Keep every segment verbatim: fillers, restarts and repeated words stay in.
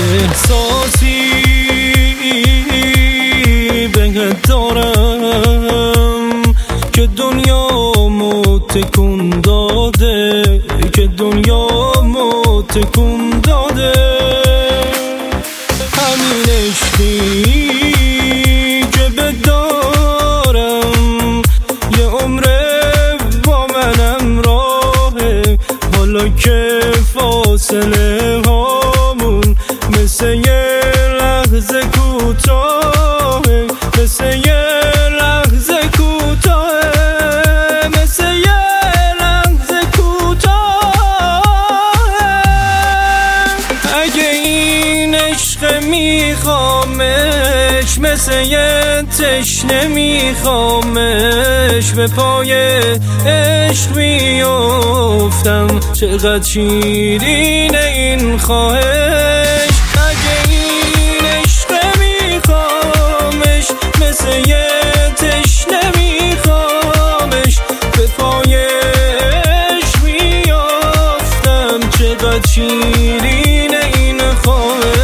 احساسی بهت دارم که دنیامو تکون داده، که دنیامو تکون داده. همین عشقی که بدارم یه عمره با منم راهه، حالا که فاصله هامون مثل یه لحظه کوتاهه، مثل یه لحظه کوتاهه، مثل یه لحظه کوتاهه. اگه این عشق میخوامش مثل یه تشنه میخوامش، به پای عشق میافتم چقدر شیرینه این خواهش. اگه این عشق میخوامش مثل یه تشنه میخوامش، به پای عشق میافتم چقدر شیرینه این خواهش.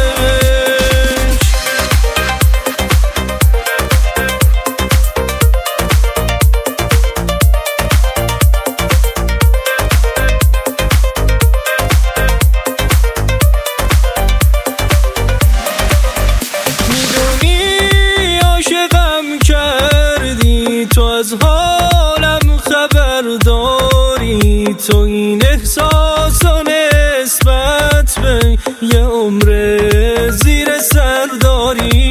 تو از حالم خبر داری، تو این احساس و نسبت به یه عمر زیر سر داری.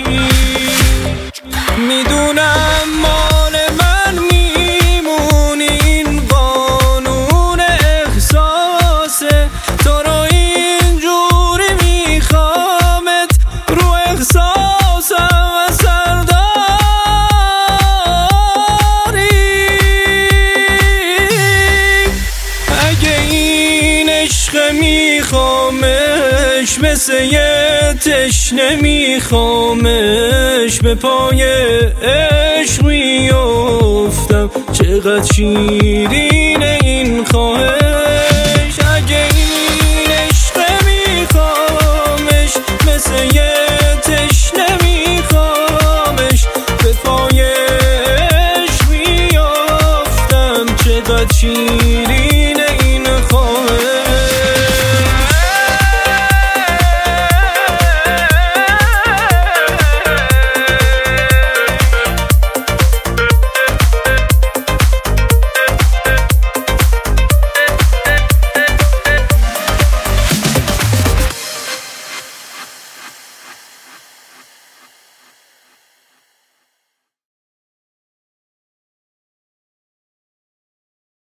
میدونم مال من میمونی، این قانون احساسه، تو رو اینجوری میخوامت رو احساسم اثر داری. عشق میخوامش مثل یه تشنه میخوامش، به پای عشق میافتم چقدر شیرینه این خواهش.